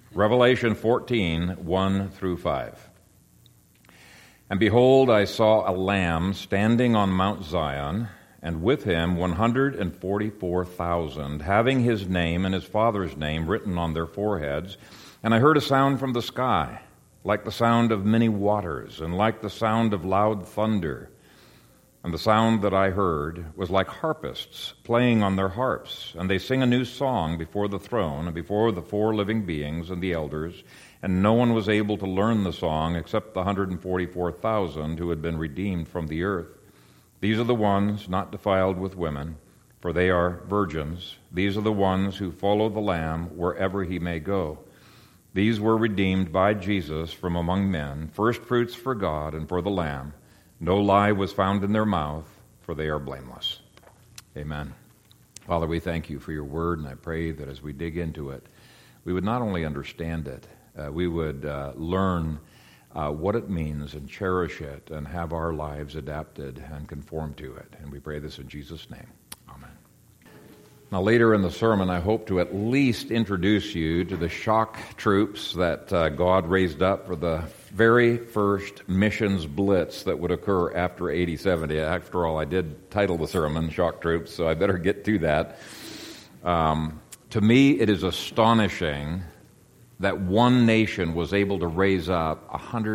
Revelation 14, 1 through 5. And behold, I saw a Lamb standing on Mount Zion, and with him 144,000, having his name and his Father's name written on their foreheads. And I heard a sound from the sky, like the sound of many waters, and like the sound of loud thunder. And the sound that I heard was like harpists playing on their harps, and they sing a new song before the throne and before the four living beings and the elders, and no one was able to learn the song except the 144,000 who had been redeemed from the earth. These are the ones not defiled with women, for they are virgins. These are the ones who follow the Lamb wherever he may go. These were redeemed by Jesus from among men, first fruits for God and for the Lamb. No lie was found in their mouth, for they are blameless. Amen. Father, we thank you for your word, and I pray that as we dig into it, we would not only understand it, we would learn what it means and cherish it and have our lives adapted and conform to it. And we pray this in Jesus' name. Amen. Now, later in the sermon, I hope to at least introduce you to the shock troops that God raised up for the very first missions blitz that would occur after 80-70. After all, I did title the sermon Shock Troops, so I better get to that. To me, it is astonishing that one nation was able to raise up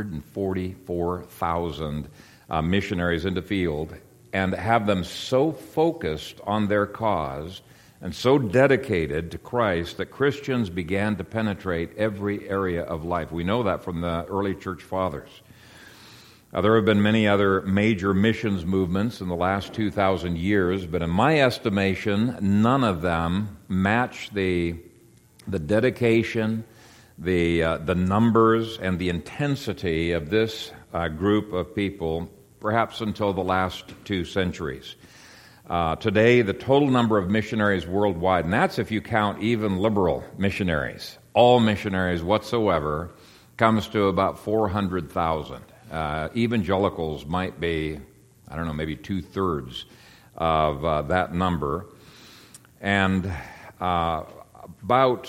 144,000 missionaries into field and have them so focused on their cause and so dedicated to Christ that Christians began to penetrate every area of life. We know that from the early church fathers. There have been many other major missions movements in the last 2,000 years, but in my estimation, none of them match the dedication, the numbers, and the intensity of this group of people, perhaps until the last 2 centuries. Today, the total number of missionaries worldwide, and that's if you count even liberal missionaries, all missionaries whatsoever, comes to about 400,000. Evangelicals might be, I don't know, maybe 2/3 of that number. And about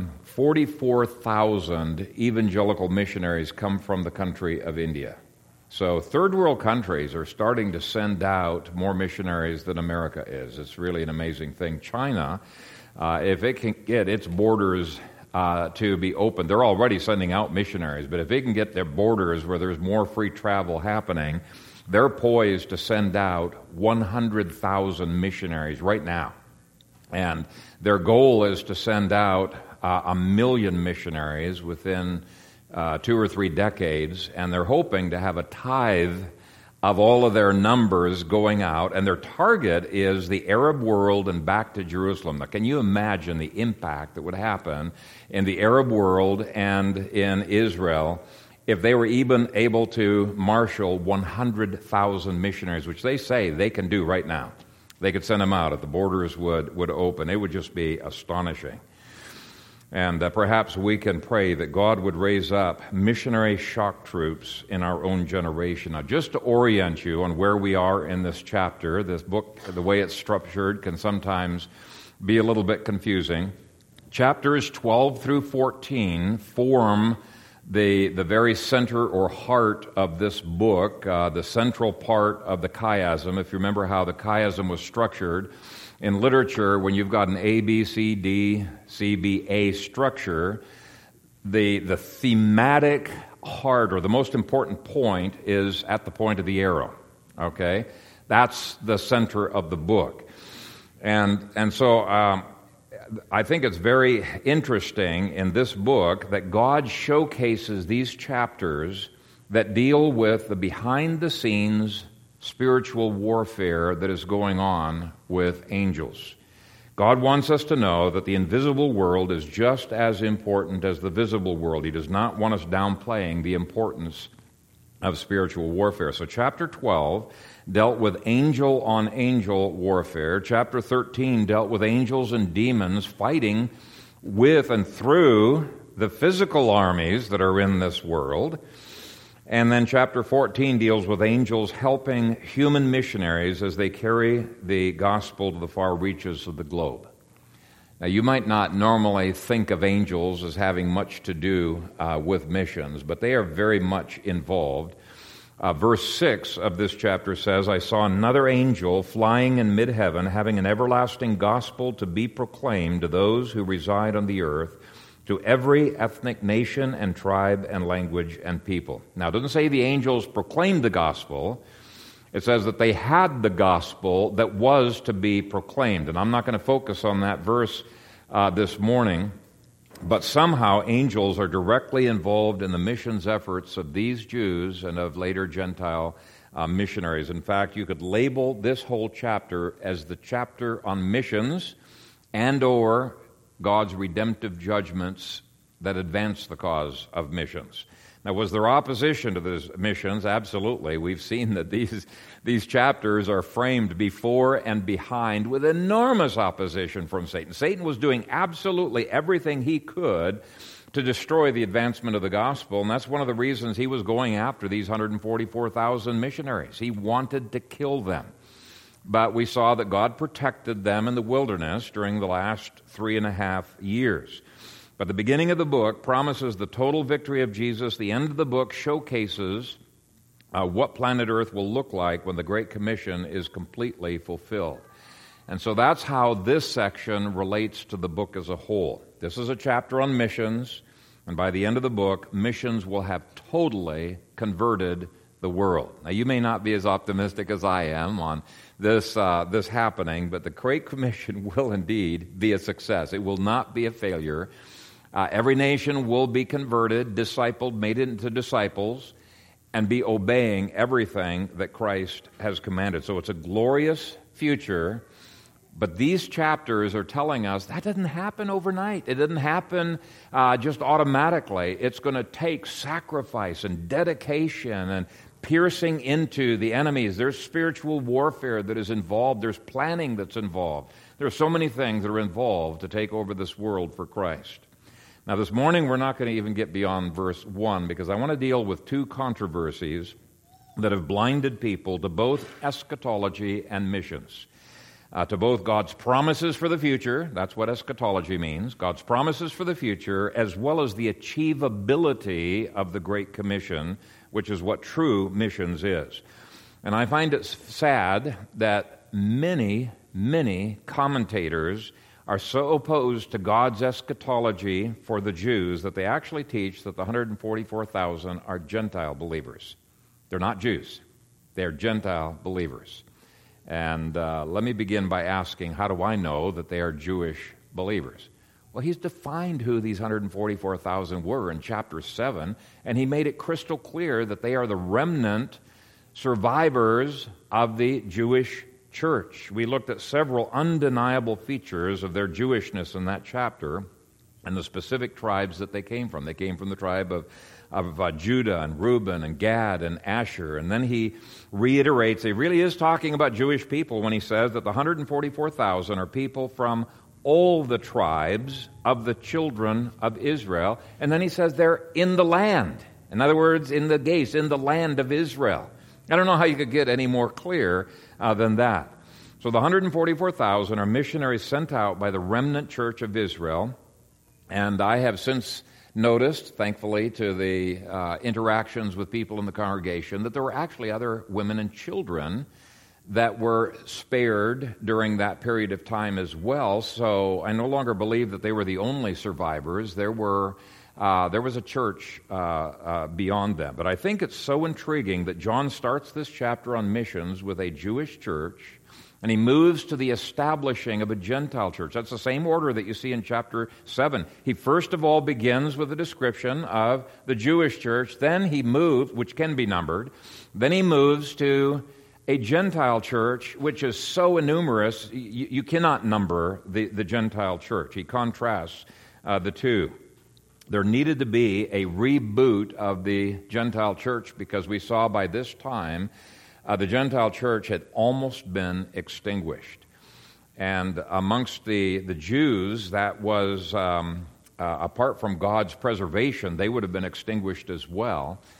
44,000 evangelical missionaries come from the country of India. So third world countries are starting to send out more missionaries than America is. It's really an amazing thing. China, if it can get its borders to be open, they're already sending out missionaries, but if they can get their borders where there's more free travel happening, they're poised to send out 100,000 missionaries right now. And their goal is to send out 1 million missionaries within 2 or 3 decades, and they're hoping to have a tithe of all of their numbers going out, and their target is the Arab world and back to Jerusalem. Now, can you imagine the impact that would happen in the Arab world and in Israel if they were even able to marshal 100,000 missionaries, which they say they can do right now? They could send them out if the borders would open. It would just be astonishing. And perhaps we can pray that God would raise up missionary shock troops in our own generation. Now, just to orient you on where we are in this chapter, this book, the way it's structured, can sometimes be a little bit confusing. Chapters 12 through 14 form the very center or heart of this book, the central part of the chiasm. If you remember how the chiasm was structured, in literature, when you've got an A, B, C, D, C, B, A structure, the thematic heart, or the most important point, is at the point of the arrow. Okay? That's the center of the book. And so I think it's very interesting in this book that God showcases these chapters that deal with the behind-the-scenes spiritual warfare that is going on with angels. God wants us to know that the invisible world is just as important as the visible world. He does not want us downplaying the importance of spiritual warfare. So chapter 12 dealt with angel-on-angel warfare. Chapter 13 dealt with angels and demons fighting with and through the physical armies that are in this world. And then chapter 14 deals with angels helping human missionaries as they carry the gospel to the far reaches of the globe. Now, you might not normally think of angels as having much to do with missions, but they are very much involved. Verse 6 of this chapter says, I saw another angel flying in mid-heaven, having an everlasting gospel to be proclaimed to those who reside on the earth, to every ethnic nation and tribe and language and people. Now, it doesn't say the angels proclaimed the gospel. It says that they had the gospel that was to be proclaimed. And I'm not going to focus on that verse this morning, but somehow angels are directly involved in the missions efforts of these Jews and of later Gentile missionaries. In fact, you could label this whole chapter as the chapter on missions and or God's redemptive judgments that advance the cause of missions. Now, was there opposition to these missions? Absolutely. We've seen that these chapters are framed before and behind with enormous opposition from Satan. Satan was doing absolutely everything he could to destroy the advancement of the gospel, and that's one of the reasons he was going after these 144,000 missionaries. He wanted to kill them. But we saw that God protected them in the wilderness during the last 3.5 years. But the beginning of the book promises the total victory of Jesus. The end of the book showcases what planet Earth will look like when the Great Commission is completely fulfilled. And so that's how this section relates to the book as a whole. This is a chapter on missions, and by the end of the book, missions will have totally converted the world. Now, you may not be as optimistic as I am on this happening, but the Great Commission will indeed be a success. It will not be a failure. Every nation will be converted, discipled, made into disciples, and be obeying everything that Christ has commanded. So it's a glorious future, but these chapters are telling us that didn't happen overnight. It didn't happen just automatically. It's going to take sacrifice and dedication and piercing into the enemies. There's spiritual warfare that is involved. There's planning that's involved. There are so many things that are involved to take over this world for Christ. Now, this morning, we're not going to even get beyond verse 1 because I want to deal with two controversies that have blinded people to both eschatology and missions, to both God's promises for the future, that's what eschatology means, God's promises for the future, as well as the achievability of the Great Commission, which is what true missions is. And I find it sad that many commentators are so opposed to God's eschatology for the Jews that they actually teach that the 144,000 are Gentile believers. They're not Jews. They're Gentile believers. And let me begin by asking, how do I know that they are Jewish believers? Well, he's defined who these 144,000 were in chapter 7, and he made it crystal clear that they are the remnant survivors of the Jewish church. We looked at several undeniable features of their Jewishness in that chapter and the specific tribes that they came from. They came from the tribe of Judah and Reuben and Gad and Asher. And then he reiterates, he really is talking about Jewish people when he says that the 144,000 are people from all the tribes of the children of Israel. And then he says they're in the land. In other words, in the gates, in the land of Israel. I don't know how you could get any more clear than that. So the 144,000 are missionaries sent out by the remnant church of Israel. And I have since noticed, thankfully, to the interactions with people in the congregation, that there were actually other women and children that were spared during that period of time as well. So I no longer believe that they were the only survivors. There was a church beyond them. But I think it's so intriguing that John starts this chapter on missions with a Jewish church, and he moves to the establishing of a Gentile church. That's the same order that you see in chapter 7. He first of all begins with a description of the Jewish church. Then he moves, which can be numbered. Then he moves to a Gentile church, which is so numerous, you cannot number the Gentile church. He contrasts the two. There needed to be a reboot of the Gentile church because we saw by this time the Gentile church had almost been extinguished. And amongst the Jews, that was, apart from God's preservation, they would have been extinguished as well.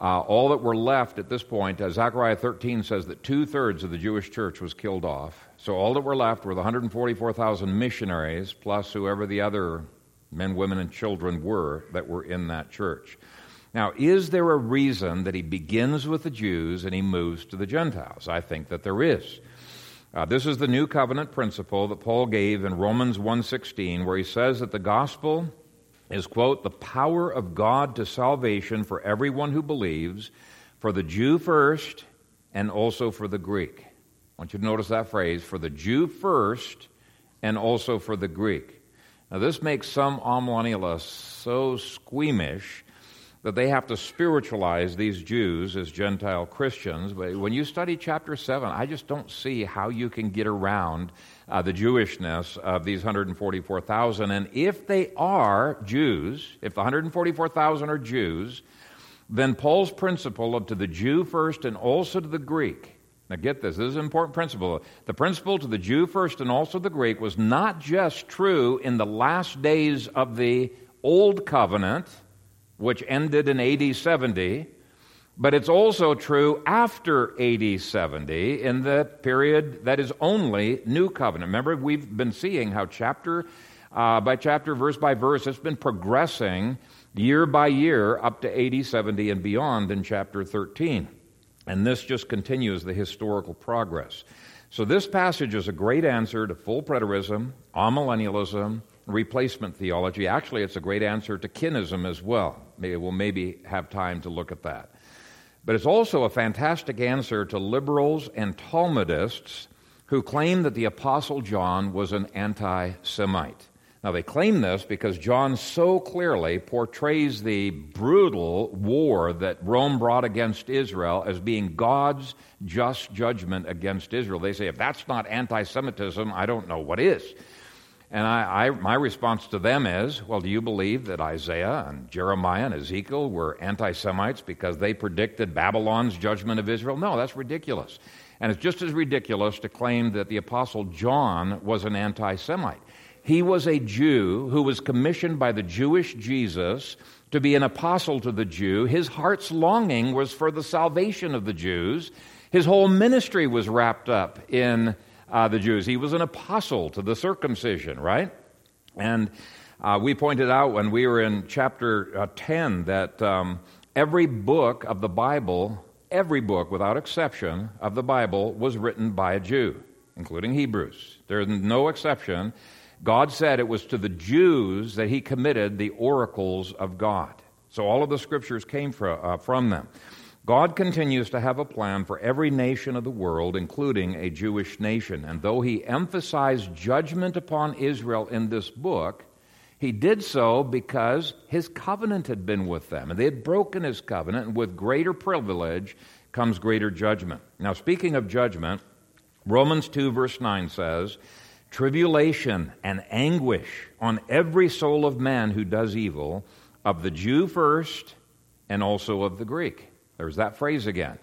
All that were left at this point, Zechariah 13 says that 2/3 of the Jewish church was killed off. So all that were left were the 144,000 missionaries, plus whoever the other men, women, and children were that were in that church. Now, is there a reason that he begins with the Jews and he moves to the Gentiles? I think that there is. This is the new covenant principle that Paul gave in Romans 1:16, where he says that the gospel is, quote, the power of God to salvation for everyone who believes, for the Jew first and also for the Greek. I want you to notice that phrase, for the Jew first and also for the Greek. Now, this makes some amillennialists so squeamish that they have to spiritualize these Jews as Gentile Christians. But when you study chapter 7, I just don't see how you can get around the Jewishness of these 144,000. And if they are Jews, if the 144,000 are Jews, then Paul's principle of to the Jew first and also to the Greek. Now get this is an important principle. The principle to the Jew first and also the Greek was not just true in the last days of the Old Covenant, which ended in AD 70, but it's also true after AD 70 in the period that is only New Covenant. Remember, we've been seeing how chapter by chapter, verse by verse, it's been progressing year by year up to AD 70 and beyond in chapter 13. And this just continues the historical progress. So this passage is a great answer to full preterism, amillennialism, replacement theology. Actually, it's a great answer to kinism as well. We'll maybe have time to look at that. But it's also a fantastic answer to liberals and Talmudists who claim that the Apostle John was an anti-Semite. Now, they claim this because John so clearly portrays the brutal war that Rome brought against Israel as being God's just judgment against Israel. They say, if that's not anti-Semitism, I don't know what is. And my response to them is, well, do you believe that Isaiah and Jeremiah and Ezekiel were anti-Semites because they predicted Babylon's judgment of Israel? No, that's ridiculous. And it's just as ridiculous to claim that the Apostle John was an anti-Semite. He was a Jew who was commissioned by the Jewish Jesus to be an apostle to the Jew. His heart's longing was for the salvation of the Jews. His whole ministry was wrapped up in the Jews. He was an apostle to the circumcision, right? And we pointed out when we were in chapter 10 that every book of the Bible, every book without exception of the Bible was written by a Jew, including Hebrews. There's no exception. God said it was to the Jews that he committed the oracles of God. So all of the scriptures came from them. God continues to have a plan for every nation of the world, including a Jewish nation. And though he emphasized judgment upon Israel in this book, he did so because his covenant had been with them. And they had broken his covenant, and with greater privilege comes greater judgment. Now, speaking of judgment, Romans 2 verse 9 says, tribulation and anguish on every soul of man who does evil, of the Jew first and also of the Greek. There's that phrase again.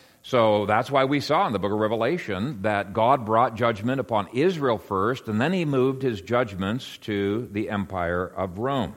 So that's why we saw in the book of Revelation that God brought judgment upon Israel first, and then he moved his judgments to the empire of Rome.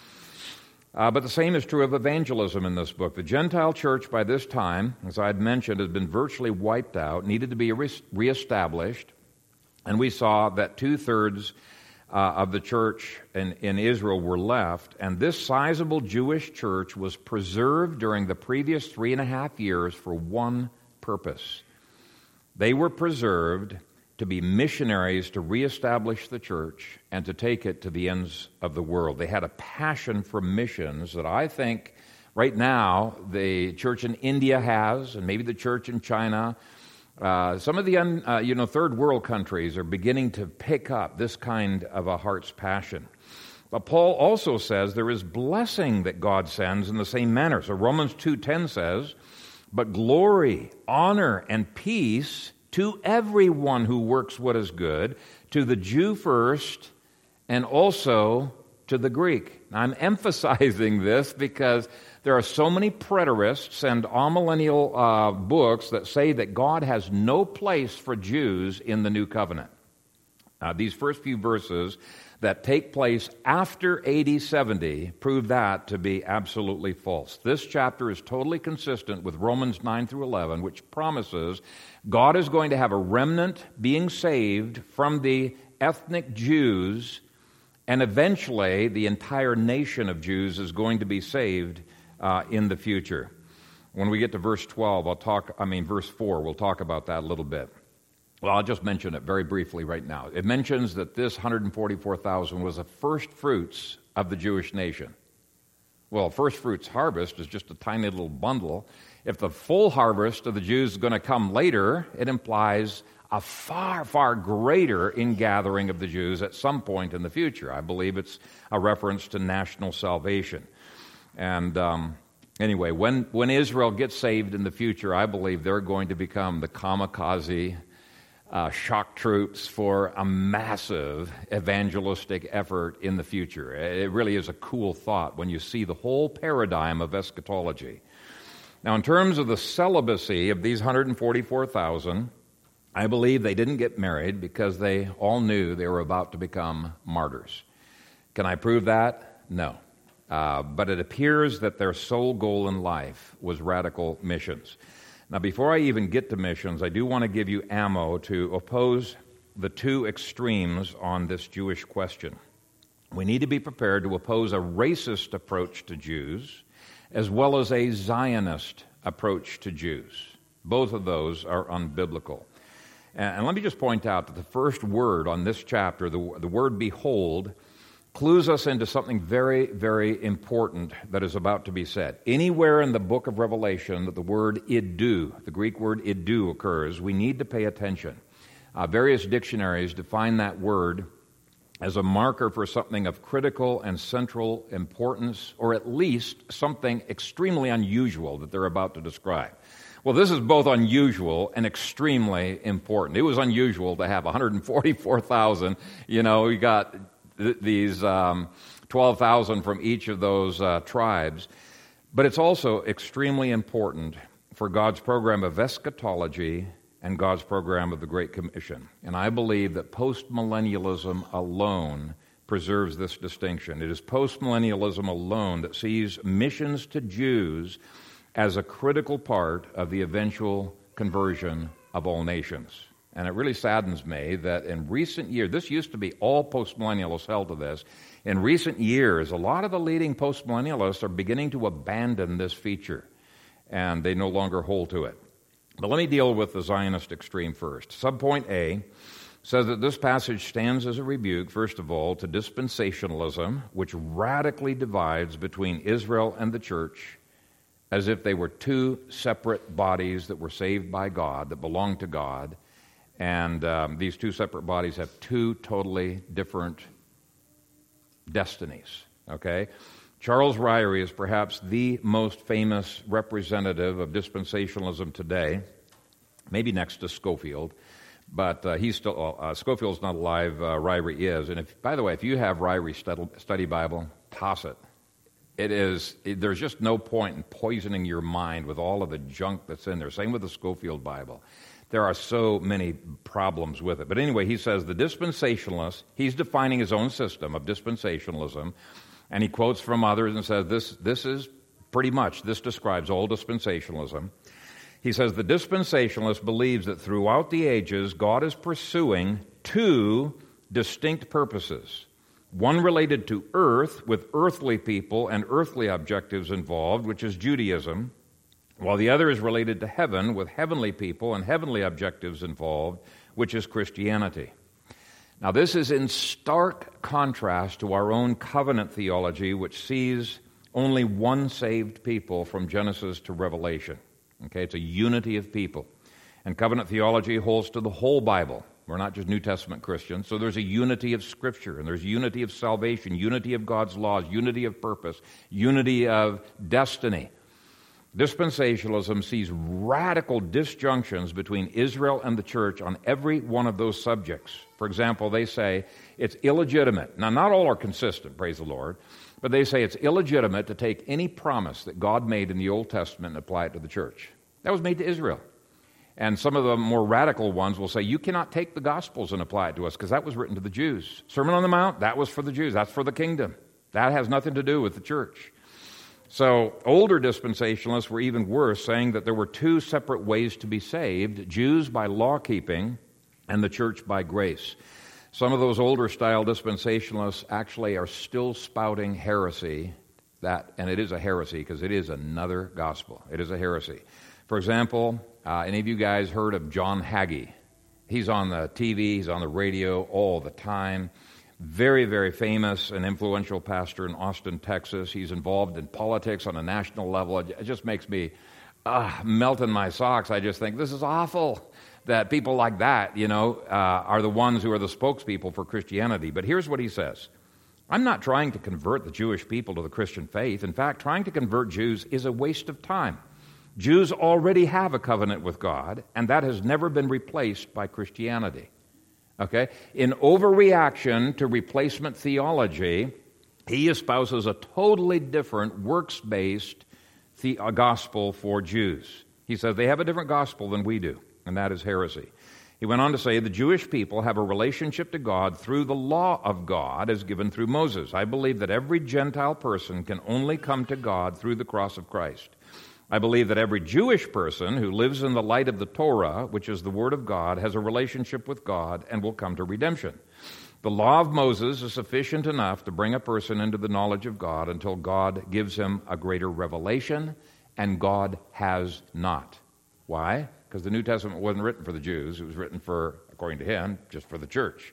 But the same is true of evangelism in this book. The Gentile church by this time, as I had mentioned, had been virtually wiped out, needed to be reestablished, and we saw that 2/3 of the church in Israel were left, and this sizable Jewish church was preserved during the previous 3.5 years for one purpose. They were preserved to be missionaries to reestablish the church and to take it to the ends of the world. They had a passion for missions that I think right now the church in India has, and maybe the church in China. Some of the third world countries are beginning to pick up this kind of a heart's passion. But Paul also says there is blessing that God sends in the same manner. So Romans 2:10 says, but glory, honor, and peace to everyone who works what is good, to the Jew first, and also to the Greek. Now, I'm emphasizing this because there are so many preterists and amillennial books that say that God has no place for Jews in the New Covenant. These first few verses that take place after AD 70 prove that to be absolutely false. This chapter is totally consistent with Romans 9 through 11, which promises God is going to have a remnant being saved from the ethnic Jews, and eventually the entire nation of Jews is going to be saved in the future. When we get to verse 4, we'll talk about that a little bit. Well, I'll just mention it very briefly right now. It mentions that this 144,000 was the first fruits of the Jewish nation. Well, first fruits harvest is just a tiny little bundle. If the full harvest of the Jews is going to come later, it implies a far, far greater ingathering of the Jews at some point in the future. I believe it's a reference to national salvation. And anyway, when Israel gets saved in the future, I believe they're going to become the kamikaze shock troops for a massive evangelistic effort in the future. It really is a cool thought when you see the whole paradigm of eschatology. Now, in terms of the celibacy of these 144,000, I believe they didn't get married because they all knew they were about to become martyrs. Can I prove that? No. But it appears that their sole goal in life was radical missions. Now, before I even get to missions, I do want to give you ammo to oppose the two extremes on this Jewish question. We need to be prepared to oppose a racist approach to Jews as well as a Zionist approach to Jews. Both of those are unbiblical. And let me just point out that the first word on this chapter, the word behold, clues us into something very, very important that is about to be said. Anywhere in the book of Revelation that the word iddu, the Greek word iddu, occurs, we need to pay attention. Various dictionaries define that word as a marker for something of critical and central importance, or at least something extremely unusual that they're about to describe. Well, this is both unusual and extremely important. It was unusual to have 144,000. You got these 12,000 from each of those tribes. But it's also extremely important for God's program of eschatology and God's program of the Great Commission. And I believe that postmillennialism alone preserves this distinction. It is postmillennialism alone that sees missions to Jews as a critical part of the eventual conversion of all nations. And it really saddens me that in recent years, this used to be all postmillennialists held to this. In recent years, a lot of the leading postmillennialists are beginning to abandon this feature, and they no longer hold to it. But let me deal with the Zionist extreme first. Subpoint A says that this passage stands as a rebuke, first of all, to dispensationalism, which radically divides between Israel and the church as if they were two separate bodies that were saved by God, that belonged to God. And these two separate bodies have two totally different destinies, okay? Charles Ryrie is perhaps the most famous representative of dispensationalism today, maybe next to Scofield, but he's still, Scofield's not alive, Ryrie is. And by the way, if you have Ryrie's study Bible, toss it. There's just no point in poisoning your mind with all of the junk that's in there. Same with the Scofield Bible. There are so many problems with it. But anyway, he says the dispensationalist, he's defining his own system of dispensationalism, and he quotes from others and says this is pretty much, this describes all dispensationalism. He says the dispensationalist believes that throughout the ages, God is pursuing two distinct purposes. One related to earth, with earthly people and earthly objectives involved, which is Judaism, while the other is related to heaven, with heavenly people and heavenly objectives involved, which is Christianity. Now, this is in stark contrast to our own covenant theology, which sees only one saved people from Genesis to Revelation. Okay, it's a unity of people. And covenant theology holds to the whole Bible. We're not just New Testament Christians. So there's a unity of Scripture, and there's unity of salvation, unity of God's laws, unity of purpose, unity of destiny. Dispensationalism sees radical disjunctions between Israel and the church on every one of those subjects. For example, they say it's illegitimate. Now, not all are consistent, praise the Lord, but they say it's illegitimate to take any promise that God made in the Old Testament and apply it to the church. That was made to Israel. And some of the more radical ones will say, you cannot take the Gospels and apply it to us because that was written to the Jews. Sermon on the Mount, that was for the Jews. That's for the kingdom. That has nothing to do with the church. So older dispensationalists were even worse, saying that there were two separate ways to be saved, Jews by law-keeping and the church by grace. Some of those older style dispensationalists actually are still spouting heresy, and it is a heresy because it is another gospel. It is a heresy. For example, any of you guys heard of John Hagee? He's on the TV, he's on the radio all the time. Very, very famous and influential pastor in Austin, Texas. He's involved in politics on a national level. It just makes me melt in my socks. I just think, this is awful that people like that, are the ones who are the spokespeople for Christianity. But here's what he says. I'm not trying to convert the Jewish people to the Christian faith. In fact, trying to convert Jews is a waste of time. Jews already have a covenant with God, and that has never been replaced by Christianity. Okay? In overreaction to replacement theology, he espouses a totally different works-based gospel for Jews. He says they have a different gospel than we do, and that is heresy. He went on to say the Jewish people have a relationship to God through the law of God as given through Moses. I believe that every Gentile person can only come to God through the cross of Christ. I believe that every Jewish person who lives in the light of the Torah, which is the Word of God, has a relationship with God and will come to redemption. The law of Moses is sufficient enough to bring a person into the knowledge of God until God gives him a greater revelation, and God has not. Why? Because the New Testament wasn't written for the Jews. It was written for, according to him, just for the church.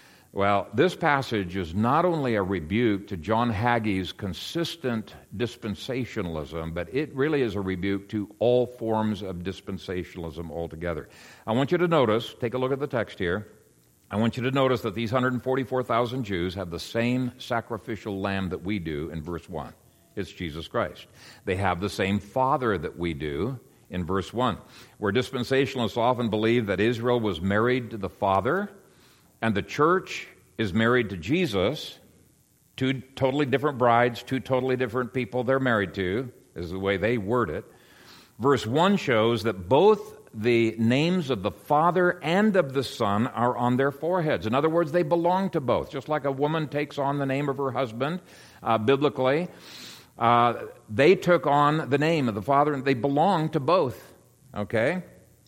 Well, this passage is not only a rebuke to John Hagee's consistent dispensationalism, but it really is a rebuke to all forms of dispensationalism altogether. I want you to notice, take a look at the text here, I want you to notice that these 144,000 Jews have the same sacrificial lamb that we do in verse 1. It's Jesus Christ. They have the same Father that we do in verse 1, where dispensationalists often believe that Israel was married to the Father, and the church is married to Jesus, two totally different brides, two totally different people they're married to, is the way they word it. Verse 1 shows that both the names of the Father and of the Son are on their foreheads. In other words, they belong to both. Just like a woman takes on the name of her husband, biblically, they took on the name of the Father, and they belong to both. Okay?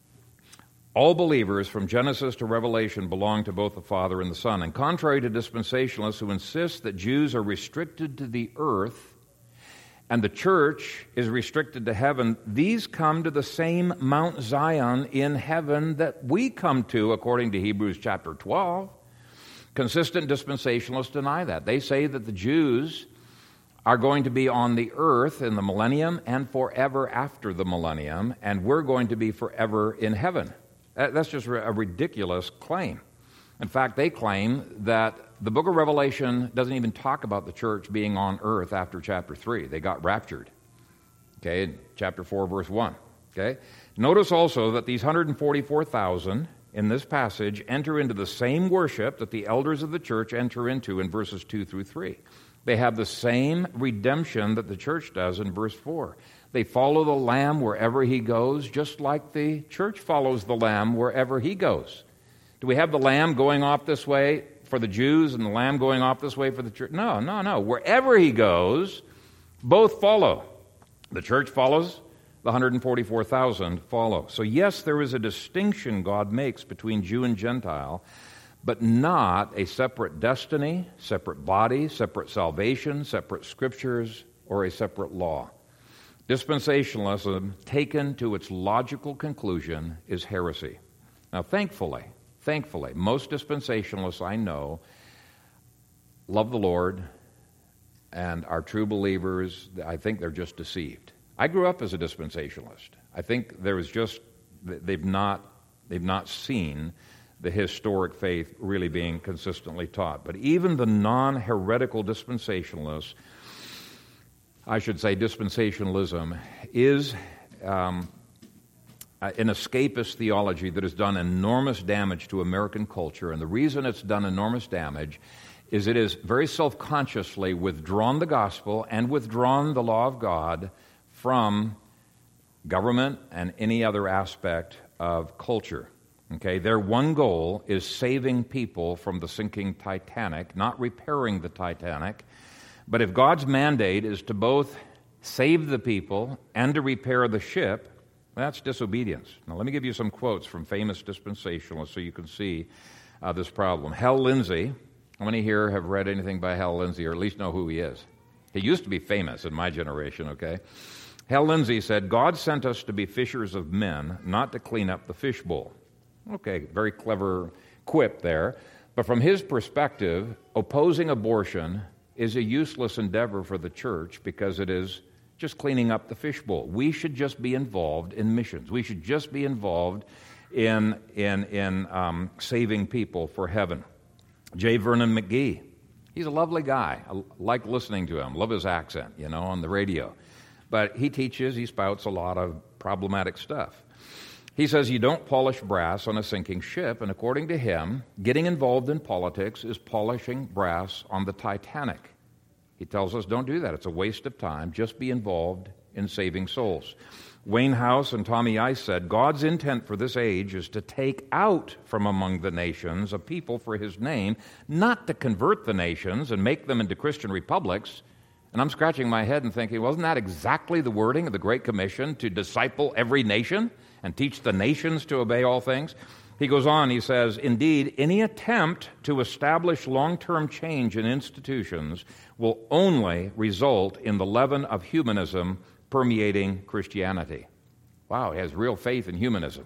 All believers from Genesis to Revelation belong to both the Father and the Son. And contrary to dispensationalists who insist that Jews are restricted to the earth and the church is restricted to heaven, these come to the same Mount Zion in heaven that we come to, according to Hebrews chapter 12. Consistent dispensationalists deny that. They say that the Jews are going to be on the earth in the millennium and forever after the millennium, and we're going to be forever in heaven. That's just a ridiculous claim. In fact, they claim that the book of Revelation doesn't even talk about the church being on earth after chapter 3. They got raptured. Okay, in chapter 4, verse 1. Okay? Notice also that these 144,000 in this passage enter into the same worship that the elders of the church enter into in verses 2 through 3. They have the same redemption that the church does in verse 4. They follow the Lamb wherever he goes, just like the church follows the Lamb wherever he goes. Do we have the Lamb going off this way for the Jews and the Lamb going off this way for the church? No. Wherever he goes, both follow. The church follows, the 144,000 follow. So yes, there is a distinction God makes between Jew and Gentile, but not a separate destiny, separate body, separate salvation, separate scriptures, or a separate law. Dispensationalism, taken to its logical conclusion, is heresy. Now, thankfully, most dispensationalists I know love the Lord and are true believers. I think they're just deceived. I grew up as a dispensationalist. I think they've not seen the historic faith really being consistently taught. But even the non-heretical dispensationalists, I should say dispensationalism, is an escapist theology that has done enormous damage to American culture. And the reason it's done enormous damage is it has very self-consciously withdrawn the gospel and withdrawn the law of God from government and any other aspect of culture. Okay, their one goal is saving people from the sinking Titanic, not repairing the Titanic. But if God's mandate is to both save the people and to repair the ship, that's disobedience. Now, let me give you some quotes from famous dispensationalists so you can see this problem. Hal Lindsey, how many here have read anything by Hal Lindsey, or at least know who he is? He used to be famous in my generation, okay? Hal Lindsey said, God sent us to be fishers of men, not to clean up the fishbowl. Okay, very clever quip there. But from his perspective, opposing abortion is a useless endeavor for the church because it is just cleaning up the fishbowl. We should just be involved in missions. We should just be involved in saving people for heaven. J. Vernon McGee, he's a lovely guy. I like listening to him. Love his accent, on the radio. But he spouts a lot of problematic stuff. He says you don't polish brass on a sinking ship, and according to him, getting involved in politics is polishing brass on the Titanic. He tells us don't do that. It's a waste of time. Just be involved in saving souls. Wayne House and Tommy Ice said, God's intent for this age is to take out from among the nations a people for his name, not to convert the nations and make them into Christian republics. And I'm scratching my head and thinking, wasn't that exactly the wording of the Great Commission, to disciple every nation and teach the nations to obey all things? He goes on, he says, indeed, any attempt to establish long-term change in institutions will only result in the leaven of humanism permeating Christianity. Wow, he has real faith in humanism.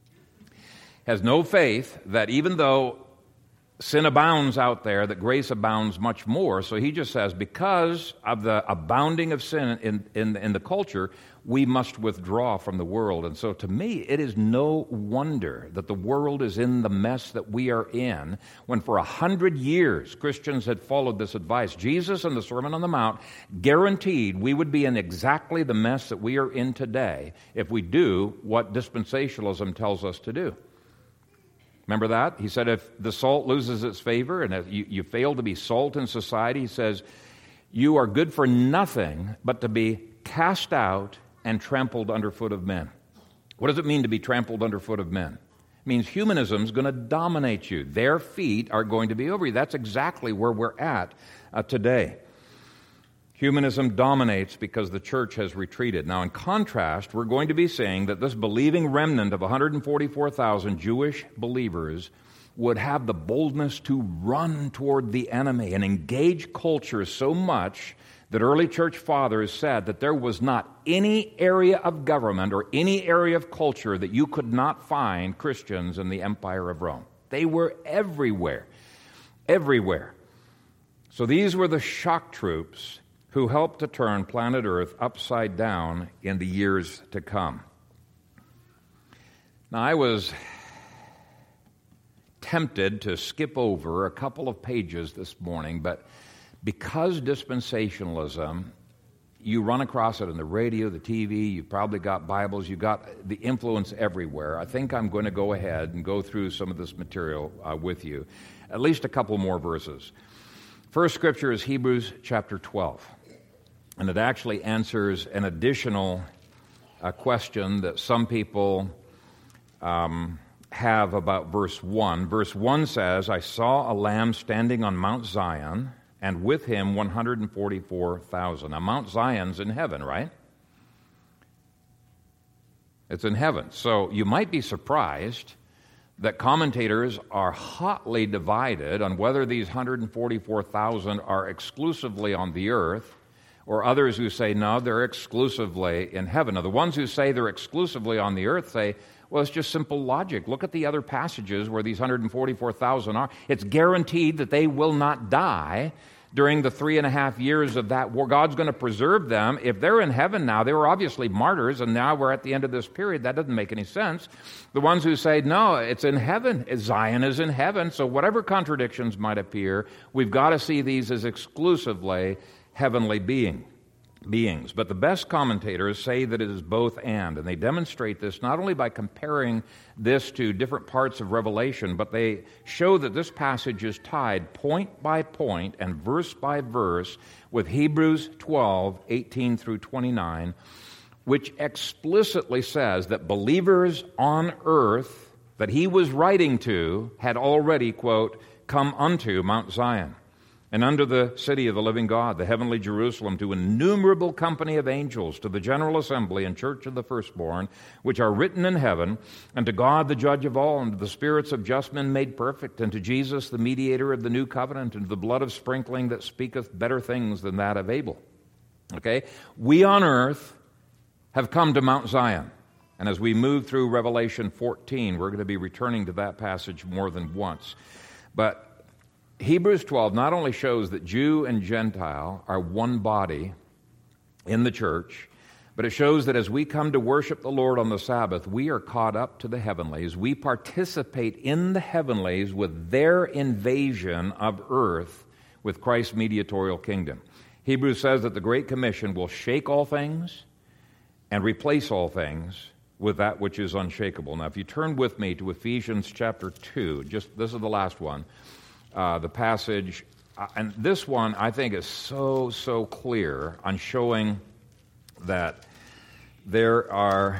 Has no faith that even though sin abounds out there, that grace abounds much more. So he just says, because of the abounding of sin in the culture, we must withdraw from the world. And so to me, it is no wonder that the world is in the mess that we are in, when for 100 years Christians had followed this advice. Jesus in the Sermon on the Mount guaranteed we would be in exactly the mess that we are in today if we do what dispensationalism tells us to do. Remember that? He said if the salt loses its favor and if you fail to be salt in society, he says, you are good for nothing but to be cast out and trampled underfoot of men. What does it mean to be trampled underfoot of men? It means humanism is going to dominate you. Their feet are going to be over you. That's exactly where we're at today. Humanism dominates because the church has retreated. Now, in contrast, we're going to be saying that this believing remnant of 144,000 Jewish believers would have the boldness to run toward the enemy and engage culture so much that early church fathers said that there was not any area of government or any area of culture that you could not find Christians in the Empire of Rome. They were everywhere. Everywhere. So these were the shock troops who helped to turn planet Earth upside down in the years to come. Now, I was tempted to skip over a couple of pages this morning, but because dispensationalism, you run across it on the radio, the TV, you've probably got Bibles, you've got the influence everywhere. I think I'm going to go ahead and go through some of this material with you, at least a couple more verses. First scripture is Hebrews chapter 12. And it actually answers an additional question that some people have about verse 1. Verse 1 says, I saw a lamb standing on Mount Zion, and with him 144,000. Now, Mount Zion's in heaven, right? It's in heaven. So you might be surprised that commentators are hotly divided on whether these 144,000 are exclusively on the earth, or others who say, no, they're exclusively in heaven. Now, the ones who say they're exclusively on the earth say, well, it's just simple logic. Look at the other passages where these 144,000 are. It's guaranteed that they will not die during the 3.5 years of that war. God's going to preserve them. If they're in heaven now, they were obviously martyrs, and now we're at the end of this period. That doesn't make any sense. The ones who say, no, it's in heaven. Zion is in heaven. So whatever contradictions might appear, we've got to see these as exclusively heavenly beings. But the best commentators say that it is both and they demonstrate this not only by comparing this to different parts of Revelation, but they show that this passage is tied point by point and verse by verse with Hebrews 12, 18 through 29. which explicitly says that believers on earth that he was writing to had already, quote, come unto Mount Zion, and unto the city of the living God, the heavenly Jerusalem, to innumerable company of angels, to the general assembly and church of the firstborn, which are written in heaven, and to God the judge of all, and to the spirits of just men made perfect, and to Jesus the mediator of the new covenant, and to the blood of sprinkling that speaketh better things than that of Abel. Okay? We on earth have come to Mount Zion. And as we move through Revelation 14, we're going to be returning to that passage more than once. But Hebrews 12 not only shows that Jew and Gentile are one body in the church, but it shows that as we come to worship the Lord on the Sabbath, we are caught up to the heavenlies. We participate in the heavenlies with their invasion of earth with Christ's mediatorial kingdom. Hebrews says that the Great Commission will shake all things and replace all things with that which is unshakable. Now, if you turn with me to Ephesians chapter 2, this is the last one. The passage, and this one I think is so clear on showing that there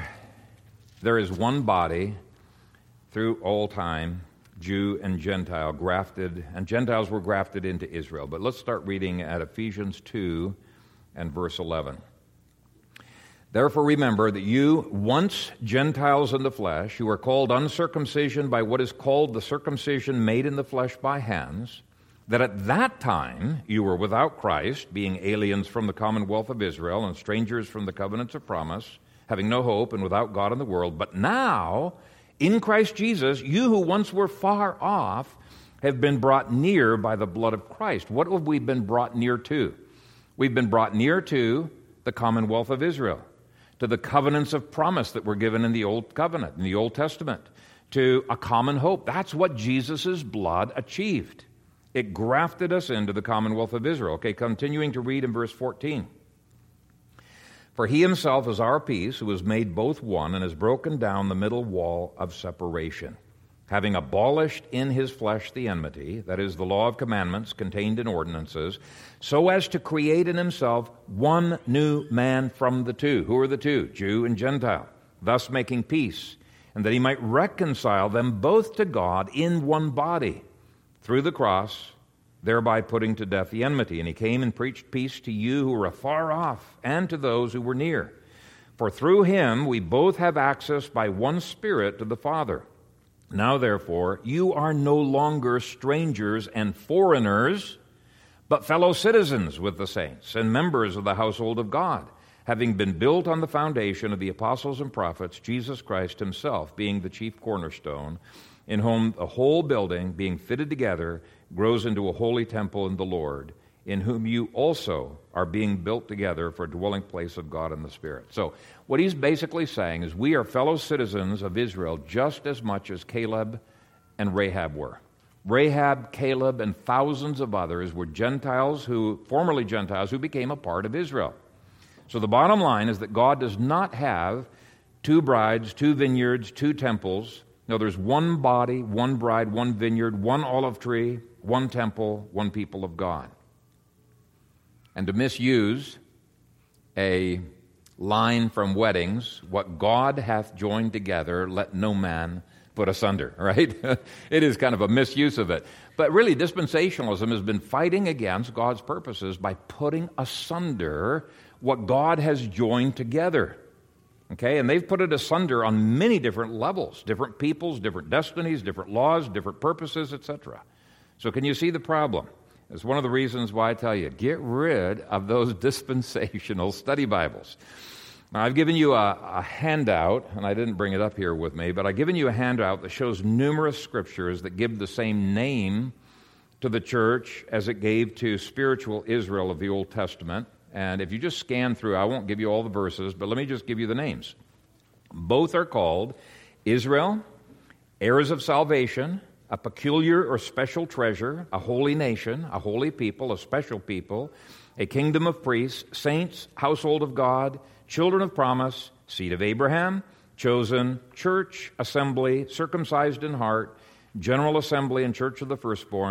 is one body through all time, Jew and Gentile, grafted, and Gentiles were grafted into Israel. But let's start reading at Ephesians 2 and verse 11. Therefore remember that you, once Gentiles in the flesh, who are called uncircumcision by what is called the circumcision made in the flesh by hands, that at that time you were without Christ, being aliens from the commonwealth of Israel and strangers from the covenants of promise, having no hope and without God in the world. But now, in Christ Jesus, you who once were far off have been brought near by the blood of Christ. What have we been brought near to? We've been brought near to the commonwealth of Israel, to the covenants of promise that were given in the Old Covenant, in the Old Testament, to a common hope. That's what Jesus' blood achieved. It grafted us into the commonwealth of Israel. Okay, continuing to read in verse 14. For he himself is our peace, who has made both one, and has broken down the middle wall of separation, having abolished in his flesh the enmity, that is, the law of commandments contained in ordinances, so as to create in himself one new man from the two. Who are the two? Jew and Gentile, thus making peace, and that he might reconcile them both to God in one body through the cross, thereby putting to death the enmity. And he came and preached peace to you who were afar off, and to those who were near. For through him we both have access by one Spirit to the Father. Now, therefore, you are no longer strangers and foreigners, but fellow citizens with the saints and members of the household of God, having been built on the foundation of the apostles and prophets, Jesus Christ himself being the chief cornerstone, in whom the whole building, being fitted together, grows into a holy temple in the Lord, in whom you also are being built together for a dwelling place of God in the Spirit. So what he's basically saying is we are fellow citizens of Israel just as much as Caleb and Rahab were. Rahab, Caleb, and thousands of others were formerly Gentiles who became a part of Israel. So the bottom line is that God does not have two brides, two vineyards, two temples. No, there's one body, one bride, one vineyard, one olive tree, one temple, one people of God. And to misuse a line from weddings, what God hath joined together, let no man put asunder, right? It is kind of a misuse of it. But really, dispensationalism has been fighting against God's purposes by putting asunder what God has joined together. Okay, and they've put it asunder on many different levels, different peoples, different destinies, different laws, different purposes, etc. So can you see the problem? It's one of the reasons why I tell you, get rid of those dispensational study Bibles. Now, I've given you a handout, and I didn't bring it up here with me, but I've given you a handout that shows numerous scriptures that give the same name to the church as it gave to spiritual Israel of the Old Testament. And if you just scan through, I won't give you all the verses, but let me just give you the names. Both are called Israel, heirs of salvation, a peculiar or special treasure, a holy nation, a holy people, a special people, a kingdom of priests, saints, household of God, children of promise, seed of Abraham, chosen, church, assembly, circumcised in heart, general assembly and church of the firstborn,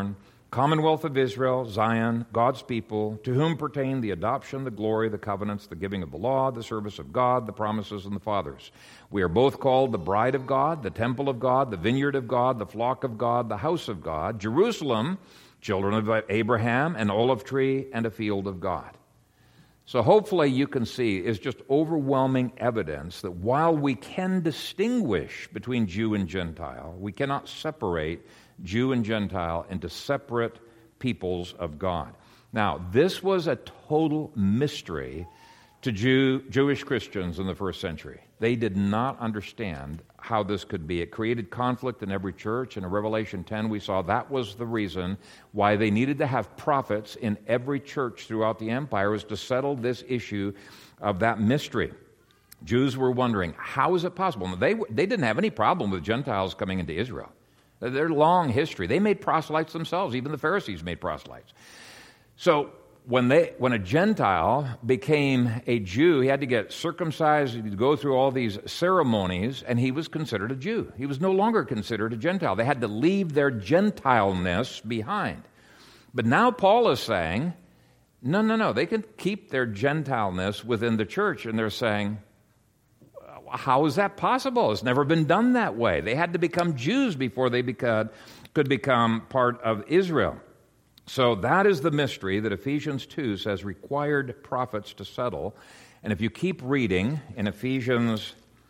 Commonwealth of Israel, Zion, God's people, to whom pertain the adoption, the glory, the covenants, the giving of the law, the service of God, the promises, and the fathers. We are both called the bride of God, the temple of God, the vineyard of God, the flock of God, the house of God, Jerusalem, children of Abraham, an olive tree, and a field of God. So hopefully you can see is just overwhelming evidence that while we can distinguish between Jew and Gentile, we cannot separate Jew and Gentile into separate peoples of God. Now, this was a total mystery to Jewish Christians in the first century. They did not understand how this could be. It created conflict in every church, and in Revelation 10 we saw that was the reason why they needed to have prophets in every church throughout the empire, was to settle this issue of that mystery. Jews were wondering, how is it possible? They didn't have any problem with Gentiles coming into Israel. Their long history. They made proselytes themselves. Even the Pharisees made proselytes. So when a Gentile became a Jew, he had to get circumcised, he had to go through all these ceremonies, and he was considered a Jew. He was no longer considered a Gentile. They had to leave their Gentileness behind. But now Paul is saying, no, they can keep their Gentileness within the church, and they're saying, how is that possible? It's never been done that way. They had to become Jews before they could become part of Israel. So that is the mystery that Ephesians 2 says required prophets to settle. And if you keep reading in Ephesians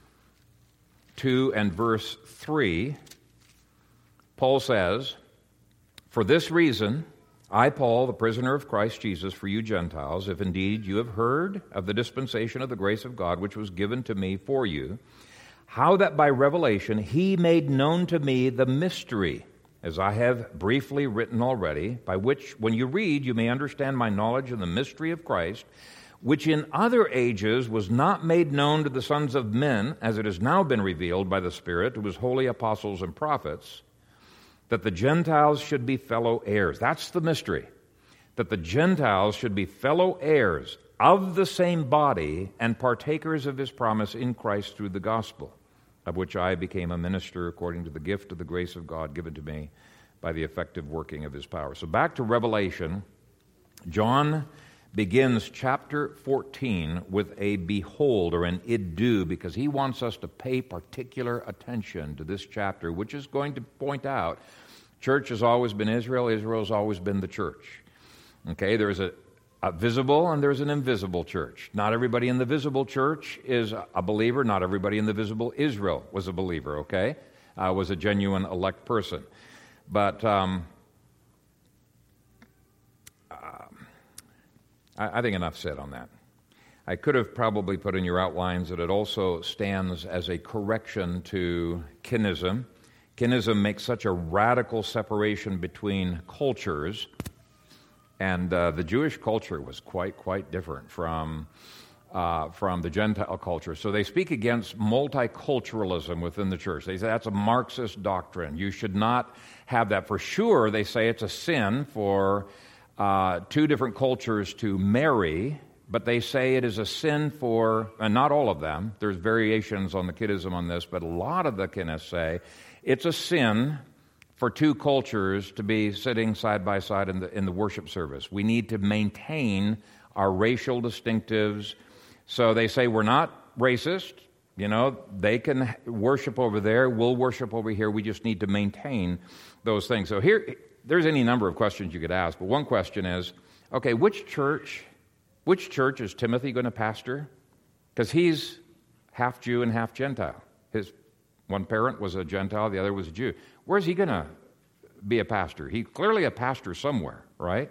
2 and verse 3, Paul says, "For this reason, I, Paul, the prisoner of Christ Jesus, for you Gentiles, if indeed you have heard of the dispensation of the grace of God which was given to me for you, how that by revelation he made known to me the mystery, as I have briefly written already, by which, when you read, you may understand my knowledge in the mystery of Christ, which in other ages was not made known to the sons of men, as it has now been revealed by the Spirit to his holy apostles and prophets, that the Gentiles should be fellow heirs." That's the mystery. That the Gentiles should be fellow heirs of the same body and partakers of his promise in Christ through the gospel, of which I became a minister according to the gift of the grace of God given to me by the effective working of his power. So back to Revelation, John begins chapter 14 with a behold or an id do, because he wants us to pay particular attention to this chapter, which is going to point out church has always been Israel, Israel has always been the church. Okay, there's a visible and there's an invisible church. Not everybody in the visible church is a believer. Not everybody in the visible Israel was a believer, okay? Was a genuine elect person. But I think enough said on that. I could have probably put in your outlines that it also stands as a correction to kinism. Kinism makes such a radical separation between cultures, and the Jewish culture was quite different from the Gentile culture. So they speak against multiculturalism within the church. They say that's a Marxist doctrine. You should not have that. For sure, they say it's a sin for two different cultures to marry, but they say it is a sin for, and not all of them, there's variations on the kiddism on this, but a lot of the kiddists say it's a sin for two cultures to be sitting side by side in the worship service. We need to maintain our racial distinctives. So they say we're not racist. You know, they can worship over there, we'll worship over here. We just need to maintain those things. So here, there's any number of questions you could ask, but one question is, okay, which church is Timothy going to pastor? Because he's half Jew and half Gentile. His one parent was a Gentile, the other was a Jew. Where's he going to be a pastor? He's clearly a pastor somewhere, right?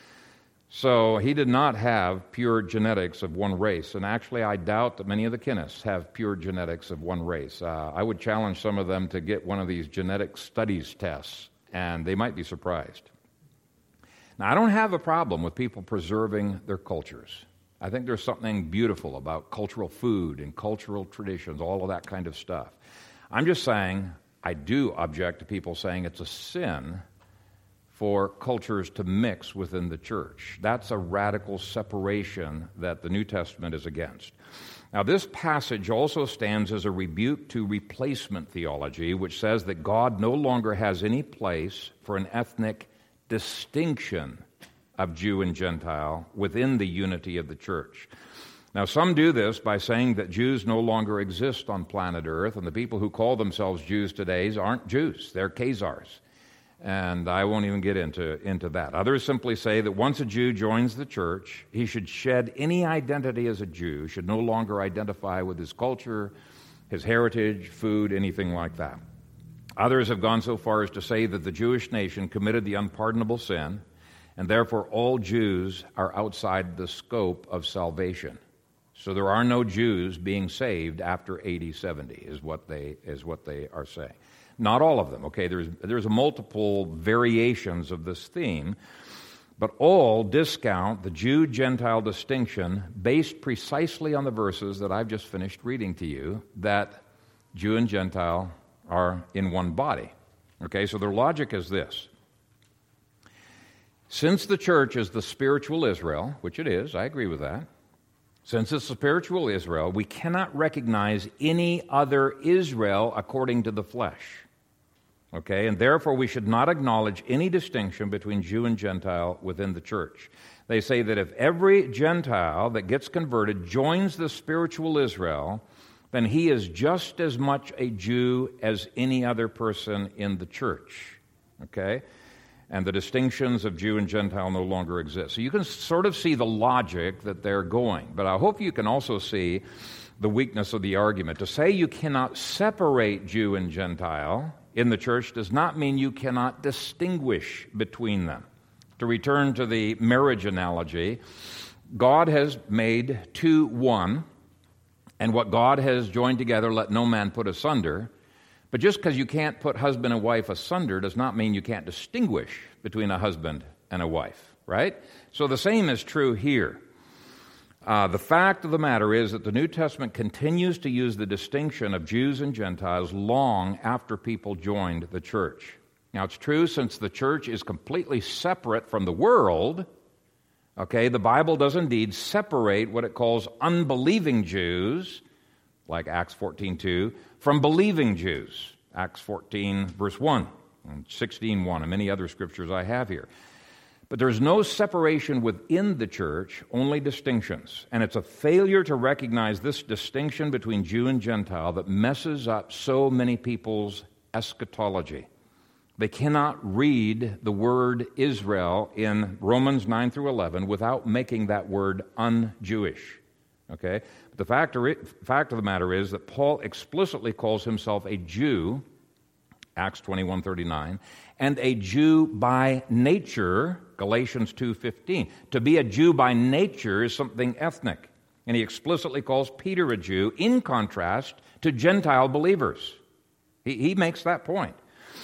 So he did not have pure genetics of one race, and actually I doubt that many of the Kinists have pure genetics of one race. I would challenge some of them to get one of these genetic studies tests, and they might be surprised. Now, I don't have a problem with people preserving their cultures. I think there's something beautiful about cultural food and cultural traditions, all of that kind of stuff. I'm just saying I do object to people saying it's a sin for cultures to mix within the church. That's a radical separation that the New Testament is against. Now, this passage also stands as a rebuke to replacement theology, which says that God no longer has any place for an ethnic distinction of Jew and Gentile within the unity of the church. Now, some do this by saying that Jews no longer exist on planet Earth, and the people who call themselves Jews today aren't Jews, they're Khazars. And I won't even get into that. Others simply say that once a Jew joins the church, he should shed any identity as a Jew, should no longer identify with his culture, his heritage, food, anything like that. Others have gone so far as to say that the Jewish nation committed the unpardonable sin, and therefore all Jews are outside the scope of salvation. So there are no Jews being saved after AD 70, is what they are saying. Not all of them, okay? There's multiple variations of this theme, but all discount the Jew-Gentile distinction based precisely on the verses that I've just finished reading to you, that Jew and Gentile are in one body. Okay, so their logic is this. Since the church is the spiritual Israel, which it is, I agree with that, since it's spiritual Israel, we cannot recognize any other Israel according to the flesh. Okay, and therefore we should not acknowledge any distinction between Jew and Gentile within the church. They say that if every Gentile that gets converted joins the spiritual Israel, then he is just as much a Jew as any other person in the church. Okay? And the distinctions of Jew and Gentile no longer exist. So you can sort of see the logic that they're going. But I hope you can also see the weakness of the argument. To say you cannot separate Jew and Gentile in the church does not mean you cannot distinguish between them. To return to the marriage analogy, God has made two one, and what God has joined together, let no man put asunder. But just because you can't put husband and wife asunder does not mean you can't distinguish between a husband and a wife, right? So the same is true here. The fact of the matter is that the New Testament continues to use the distinction of Jews and Gentiles long after people joined the church. Now, it's true, since the church is completely separate from the world, okay, the Bible does indeed separate what it calls unbelieving Jews, like Acts 14:2, from believing Jews, Acts 14, verse 1, and 16:1, and many other scriptures I have here. But there's no separation within the church, only distinctions. And it's a failure to recognize this distinction between Jew and Gentile that messes up so many people's eschatology. They cannot read the word Israel in Romans 9 through 11 without making that word un-Jewish. Okay? But the fact of the matter is that Paul explicitly calls himself a Jew, Acts 21:39, and a Jew by nature, Galatians 2:15. To be a Jew by nature is something ethnic. And he explicitly calls Peter a Jew in contrast to Gentile believers. He makes that point.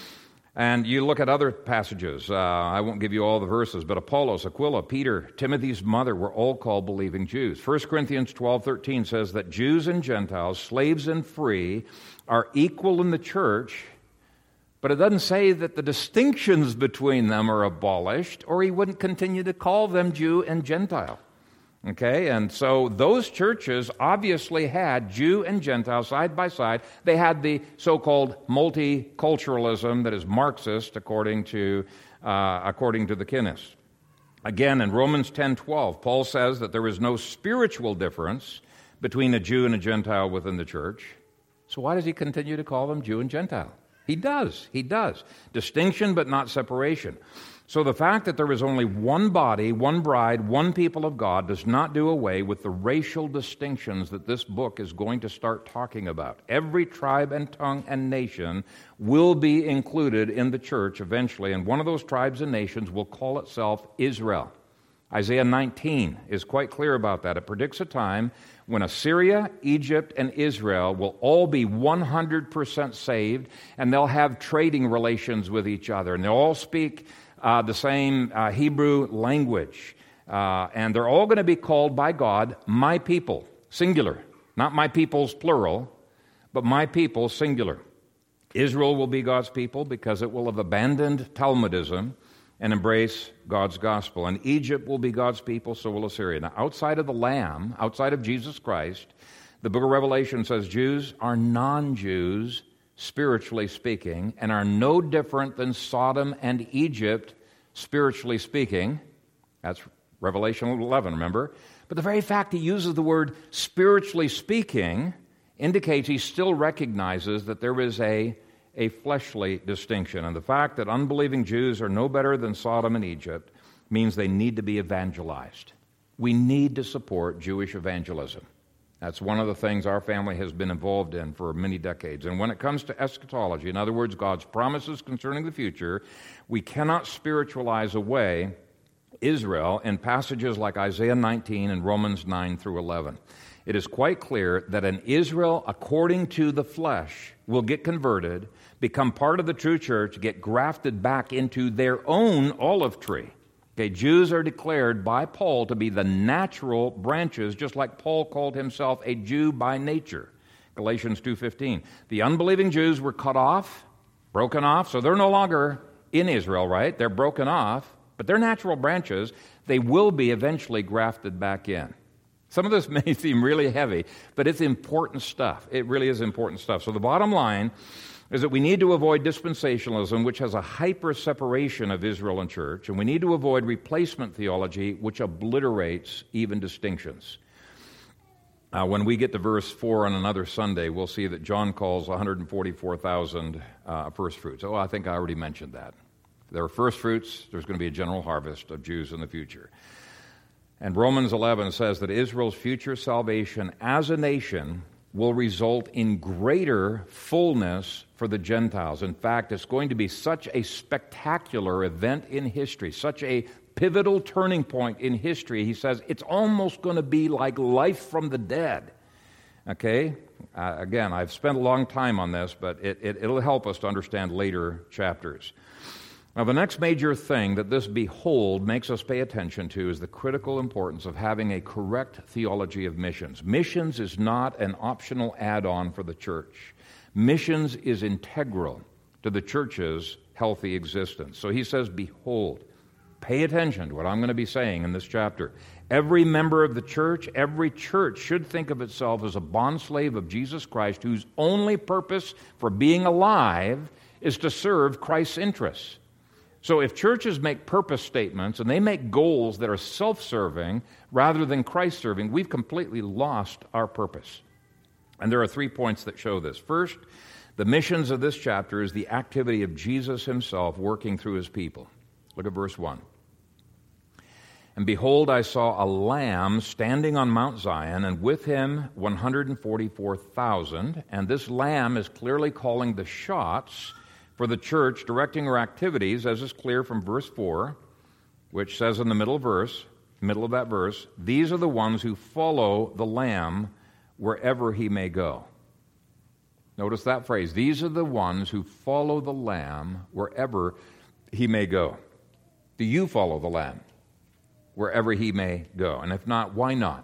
And you look at other passages. I won't give you all the verses, but Apollos, Aquila, Peter, Timothy's mother were all called believing Jews. 1 Corinthians 12:13 says that Jews and Gentiles, slaves and free, are equal in the church, but it doesn't say that the distinctions between them are abolished, or he wouldn't continue to call them Jew and Gentile. Okay, and so those churches obviously had Jew and Gentile side by side. They had the so-called multiculturalism that is Marxist, according to the Kinists. Again, in Romans 10:12, Paul says that there is no spiritual difference between a Jew and a Gentile within the church. So why does he continue to call them Jew and Gentile? He does. Distinction but not separation. So the fact that there is only one body, one bride, one people of God does not do away with the racial distinctions that this book is going to start talking about. Every tribe and tongue and nation will be included in the church eventually, and one of those tribes and nations will call itself Israel. Isaiah 19 is quite clear about that. It predicts a time when Assyria, Egypt, and Israel will all be 100% saved, and they'll have trading relations with each other, and they'll all speak the same Hebrew language. And they're all going to be called by God, my people, singular. Not my peoples, plural, but my people, singular. Israel will be God's people because it will have abandoned Talmudism and embrace God's gospel. And Egypt will be God's people, so will Assyria. Now, outside of the Lamb, outside of Jesus Christ, the book of Revelation says Jews are non-Jews, spiritually speaking, and are no different than Sodom and Egypt, spiritually speaking. That's Revelation 11, remember? But the very fact he uses the word spiritually speaking indicates he still recognizes that there is a fleshly distinction. And the fact that unbelieving Jews are no better than Sodom and Egypt means they need to be evangelized. We need to support Jewish evangelism. That's one of the things our family has been involved in for many decades. And when it comes to eschatology, in other words, God's promises concerning the future, we cannot spiritualize away Israel in passages like Isaiah 19 and Romans 9 through 11. It is quite clear that an Israel according to the flesh will get converted, become part of the true church, get grafted back into their own olive tree. Okay, Jews are declared by Paul to be the natural branches, just like Paul called himself a Jew by nature. Galatians 2:15. The unbelieving Jews were cut off, broken off, so they're no longer in Israel, right? They're broken off, but they're natural branches. They will be eventually grafted back in. Some of this may seem really heavy, but it's important stuff. It really is important stuff. So the bottom line is that we need to avoid dispensationalism, which has a hyper-separation of Israel and church, and we need to avoid replacement theology, which obliterates even distinctions. When we get to verse 4 on another Sunday, we'll see that John calls 144,000 first fruits. Oh, I think I already mentioned that. There are first fruits. There's going to be a general harvest of Jews in the future. And Romans 11 says that Israel's future salvation as a nation will result in greater fullness for the Gentiles. In fact, it's going to be such a spectacular event in history, such a pivotal turning point in history. He says it's almost going to be like life from the dead. Okay? Again, I've spent a long time on this, but it'll help us to understand later chapters. Now, the next major thing that this behold makes us pay attention to is the critical importance of having a correct theology of missions. Missions is not an optional add-on for the church. Missions is integral to the church's healthy existence. So he says, behold, pay attention to what I'm going to be saying in this chapter. Every member of the church, every church should think of itself as a bondslave of Jesus Christ, whose only purpose for being alive is to serve Christ's interests. So if churches make purpose statements and they make goals that are self-serving rather than Christ-serving, we've completely lost our purpose. And there are 3 points that show this. First, the missions of this chapter is the activity of Jesus himself working through his people. Look at verse 1. And behold, I saw a lamb standing on Mount Zion, and with him 144,000. And this lamb is clearly calling the shots for the church, directing her activities, as is clear from verse 4, which says in the middle of that verse, these are the ones who follow the Lamb wherever he may go. Notice that phrase. These are the ones who follow the Lamb wherever he may go. Do you follow the Lamb wherever he may go? And if not, why not?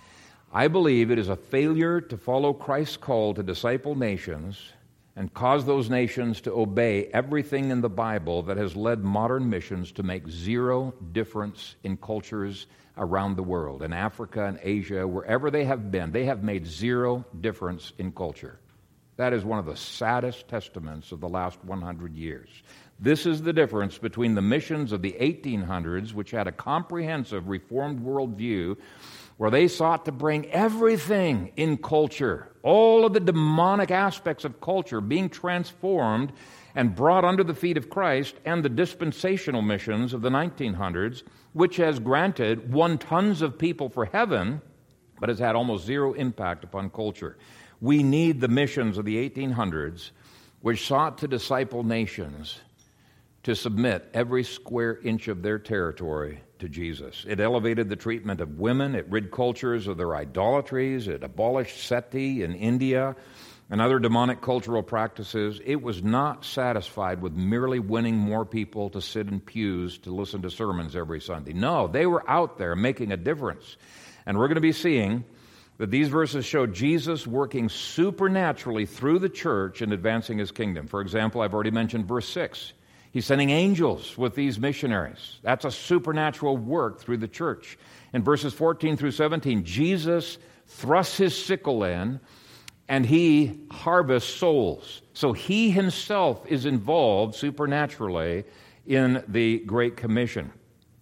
I believe it is a failure to follow Christ's call to disciple nations and cause those nations to obey everything in the Bible that has led modern missions to make zero difference in cultures around the world. In Africa and Asia, wherever they have made zero difference in culture. That is one of the saddest testaments of the last 100 years. This is the difference between the missions of the 1800s, which had a comprehensive Reformed worldview, where they sought to bring everything in culture, all of the demonic aspects of culture being transformed and brought under the feet of Christ, and the dispensational missions of the 1900s, which has won tons of people for heaven, but has had almost zero impact upon culture. We need the missions of the 1800s, which sought to disciple nations to submit every square inch of their territory to Jesus. It elevated the treatment of women. It rid cultures of their idolatries. It abolished sati in India and other demonic cultural practices. It was not satisfied with merely winning more people to sit in pews to listen to sermons every Sunday. No, they were out there making a difference. And we're going to be seeing that these verses show Jesus working supernaturally through the church in advancing his kingdom. For example, I've already mentioned verse 6. He's sending angels with these missionaries. That's a supernatural work through the church. In verses 14 through 17, Jesus thrusts his sickle in and he harvests souls. So he himself is involved supernaturally in the Great Commission.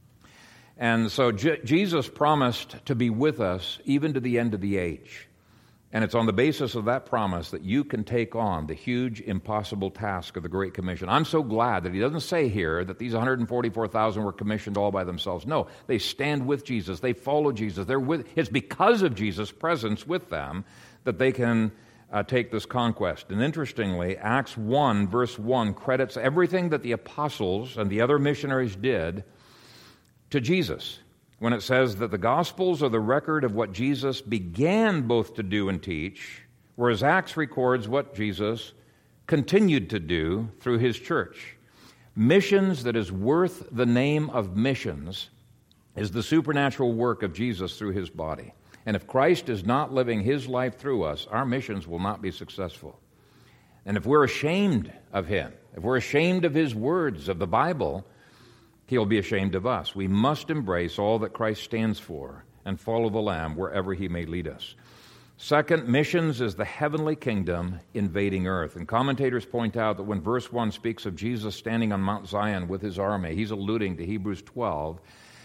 And so Jesus promised to be with us even to the end of the age. And it's on the basis of that promise that you can take on the huge, impossible task of the Great Commission. I'm so glad that he doesn't say here that these 144,000 were commissioned all by themselves. No, they stand with Jesus. They follow Jesus. It's because of Jesus' presence with them that they can take this conquest. And interestingly, Acts 1, verse 1, credits everything that the apostles and the other missionaries did to Jesus, when it says that the Gospels are the record of what Jesus began both to do and teach, whereas Acts records what Jesus continued to do through his church. Missions that is worth the name of missions is the supernatural work of Jesus through his body. And if Christ is not living his life through us, our missions will not be successful. And if we're ashamed of him, if we're ashamed of his words, of the Bible, he'll be ashamed of us. We must embrace all that Christ stands for and follow the Lamb wherever he may lead us. Second, missions is the heavenly kingdom invading earth. And commentators point out that when verse 1 speaks of Jesus standing on Mount Zion with his army, he's alluding to Hebrews 12.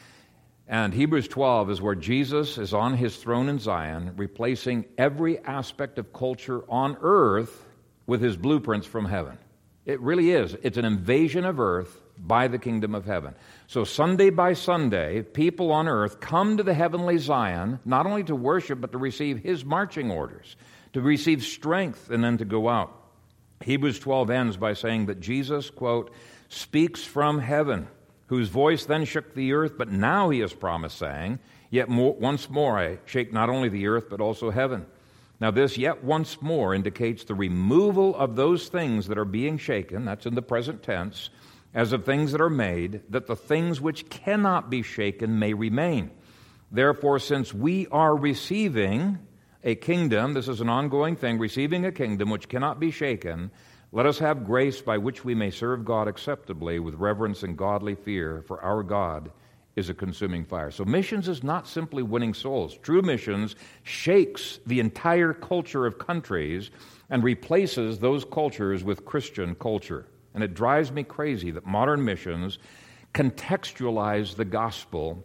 And Hebrews 12 is where Jesus is on his throne in Zion, replacing every aspect of culture on earth with his blueprints from heaven. It really is. It's an invasion of earth by the kingdom of heaven. So Sunday by Sunday, people on earth come to the heavenly Zion, not only to worship, but to receive his marching orders, to receive strength, and then to go out. Hebrews 12 ends by saying that Jesus, quote, speaks from heaven, whose voice then shook the earth, but now he has promised, saying, once more I shake not only the earth, but also heaven. Now this yet once more indicates the removal of those things that are being shaken, that's in the present tense, as of things that are made, that the things which cannot be shaken may remain. Therefore, since we are receiving a kingdom, this is an ongoing thing, receiving a kingdom which cannot be shaken, let us have grace by which we may serve God acceptably with reverence and godly fear, for our God is a consuming fire. So missions is not simply winning souls. True missions shakes the entire culture of countries and replaces those cultures with Christian culture. And it drives me crazy that modern missions contextualize the gospel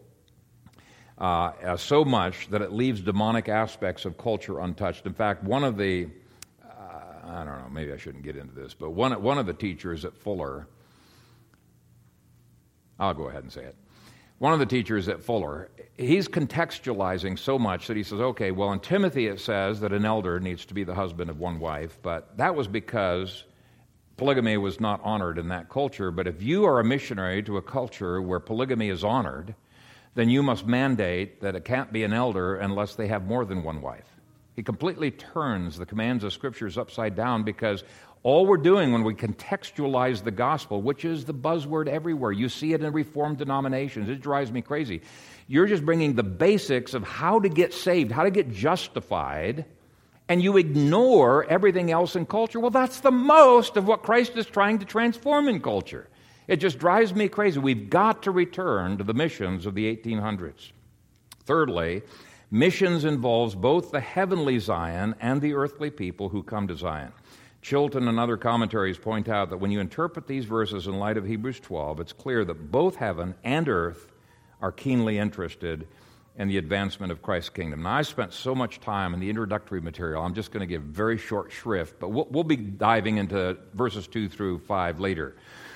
so much that it leaves demonic aspects of culture untouched. In fact, one of the, I don't know, maybe I shouldn't get into this, but one of the teachers at Fuller, I'll go ahead and say it. One of the teachers at Fuller, he's contextualizing so much that he says, okay, well, in Timothy it says that an elder needs to be the husband of one wife, but that was because polygamy was not honored in that culture. But if you are a missionary to a culture where polygamy is honored, then you must mandate that it can't be an elder unless they have more than one wife. He completely turns the commands of Scriptures upside down, because all we're doing when we contextualize the gospel, which is the buzzword everywhere, you see it in Reformed denominations, it drives me crazy. You're just bringing the basics of how to get saved, how to get justified, and you ignore everything else in culture. Well, that's the most of what Christ is trying to transform in culture. It just drives me crazy. We've got to return to the missions of the 1800s. Thirdly, missions involves both the heavenly Zion and the earthly people who come to Zion. Chilton and other commentaries point out that when you interpret these verses in light of Hebrews 12, it's clear that both heaven and earth are keenly interested in the advancement of Christ's kingdom. Now, I spent so much time in the introductory material, I'm just going to give very short shrift, but we'll be diving into verses 2 through 5 later.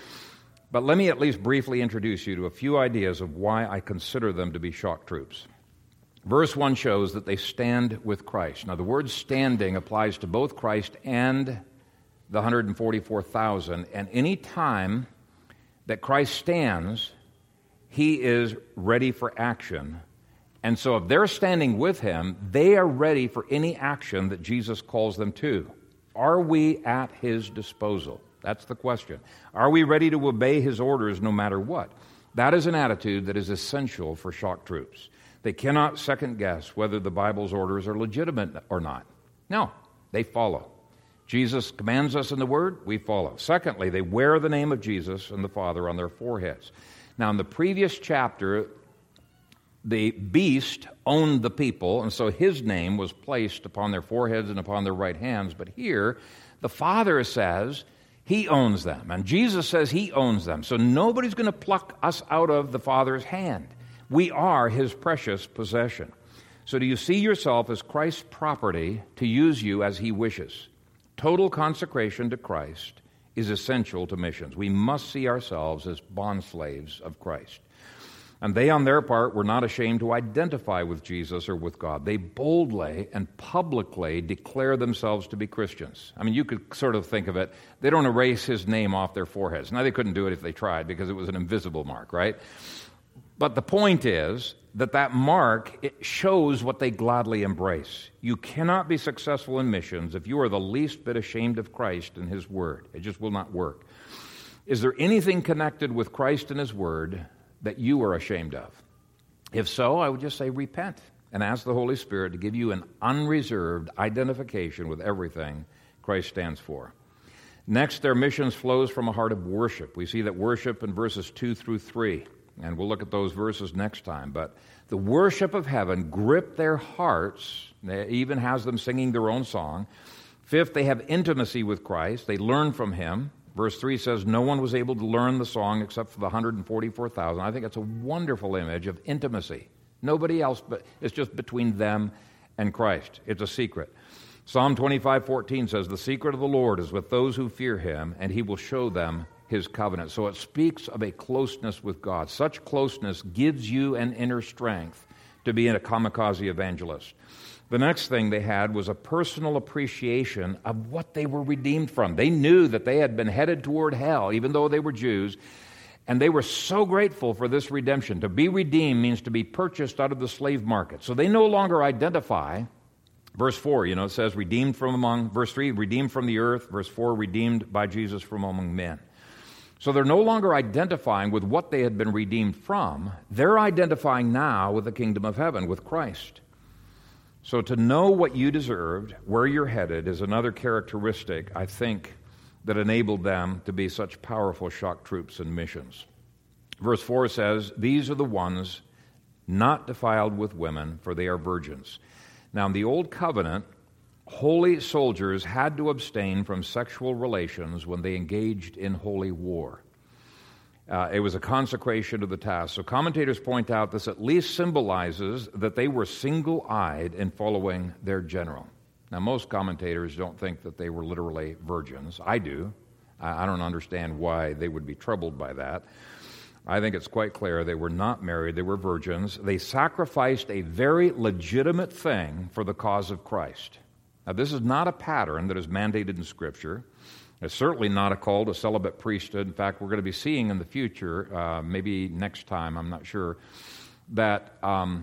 But let me at least briefly introduce you to a few ideas of why I consider them to be shock troops. Verse 1 shows that they stand with Christ. Now, the word standing applies to both Christ and the 144,000, and any time that Christ stands, he is ready for action. And so if they're standing with him, they are ready for any action that Jesus calls them to. Are we at his disposal? That's the question. Are we ready to obey his orders no matter what? That is an attitude that is essential for shock troops. They cannot second guess whether the Bible's orders are legitimate or not. No, they follow. Jesus commands us in the Word, we follow. Secondly, they wear the name of Jesus and the Father on their foreheads. Now, in the previous chapter, the beast owned the people, and so his name was placed upon their foreheads and upon their right hands. But here, the Father says, He owns them. And Jesus says He owns them. So nobody's going to pluck us out of the Father's hand. We are His precious possession. So do you see yourself as Christ's property to use you as He wishes? Total consecration to Christ is essential to missions. We must see ourselves as bondslaves of Christ. And they, on their part, were not ashamed to identify with Jesus or with God. They boldly and publicly declare themselves to be Christians. I mean, you could sort of think of it, they don't erase His name off their foreheads. Now, they couldn't do it if they tried because it was an invisible mark, right? But the point is that mark, it shows what they gladly embrace. You cannot be successful in missions if you are the least bit ashamed of Christ and His Word. It just will not work. Is there anything connected with Christ and His Word that you are ashamed of? If so, I would just say repent and ask the Holy Spirit to give you an unreserved identification with everything Christ stands for. Next, their missions flows from a heart of worship. We see that worship in verses 2 through 3, and we'll look at those verses next time. But the worship of heaven gripped their hearts. It even has them singing their own song. Fifth, they have intimacy with Christ. They learn from Him. Verse 3 says, no one was able to learn the song except for the 144,000. I think that's a wonderful image of intimacy. Nobody else, but it's just between them and Christ. It's a secret. Psalm 25:14 says, the secret of the Lord is with those who fear Him, and He will show them His covenant. So it speaks of a closeness with God. Such closeness gives you an inner strength to be a kamikaze evangelist. The next thing they had was a personal appreciation of what they were redeemed from. They knew that they had been headed toward hell, even though they were Jews, and they were so grateful for this redemption. To be redeemed means to be purchased out of the slave market. So they no longer identify. Verse 4, it says redeemed from among, verse 3, redeemed from the earth. Verse 4, redeemed by Jesus from among men. So they're no longer identifying with what they had been redeemed from. They're identifying now with the kingdom of heaven, with Christ. So to know what you deserved, where you're headed, is another characteristic, I think, that enabled them to be such powerful shock troops in missions. Verse 4 says, these are the ones not defiled with women, for they are virgins. Now, in the Old Covenant, holy soldiers had to abstain from sexual relations when they engaged in holy war. It was a consecration to the task. So commentators point out this at least symbolizes that they were single-eyed in following their general. Now, most commentators don't think that they were literally virgins. I do. I don't understand why they would be troubled by that. I think it's quite clear they were not married. They were virgins. They sacrificed a very legitimate thing for the cause of Christ. Now, this is not a pattern that is mandated in Scripture. It's certainly not a call to celibate priesthood. In fact, we're going to be seeing in the future, maybe next time, I'm not sure, that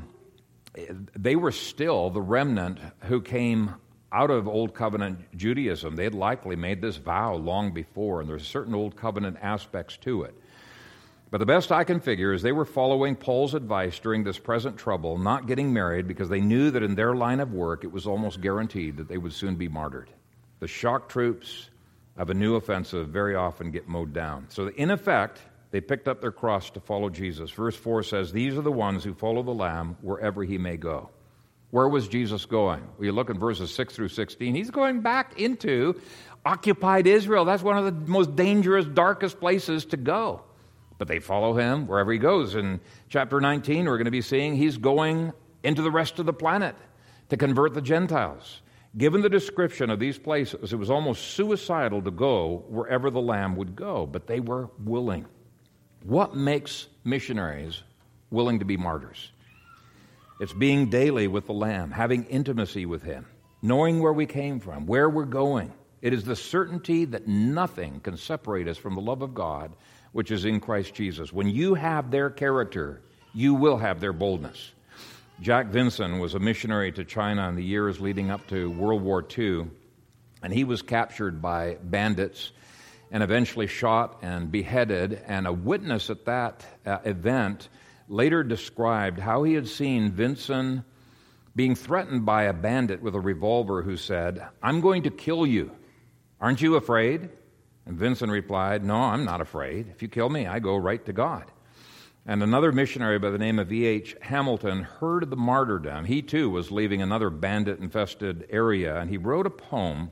they were still the remnant who came out of Old Covenant Judaism. They had likely made this vow long before, and there's certain Old Covenant aspects to it. But the best I can figure is they were following Paul's advice during this present trouble, not getting married, because they knew that in their line of work it was almost guaranteed that they would soon be martyred. The shock troops of a new offensive very often get mowed down. So in effect, they picked up their cross to follow Jesus. Verse 4 says, these are the ones who follow the Lamb wherever He may go. Where was Jesus going? Well, you look in verses 6 through 16, He's going back into occupied Israel. That's one of the most dangerous, darkest places to go. But they follow Him wherever He goes. In chapter 19, we're going to be seeing He's going into the rest of the planet to convert the Gentiles. Given the description of these places, it was almost suicidal to go wherever the Lamb would go, but they were willing. What makes missionaries willing to be martyrs? It's being daily with the Lamb, having intimacy with Him, knowing where we came from, where we're going. It is the certainty that nothing can separate us from the love of God, which is in Christ Jesus. When you have their character, you will have their boldness. Jack Vinson was a missionary to China in the years leading up to World War II, and he was captured by bandits and eventually shot and beheaded, and a witness at that event later described how he had seen Vinson being threatened by a bandit with a revolver who said, I'm going to kill you. Aren't you afraid? And Vinson replied, no, I'm not afraid. If you kill me, I go right to God. And another missionary by the name of E.H. Hamilton heard of the martyrdom. He too was leaving another bandit-infested area, and he wrote a poem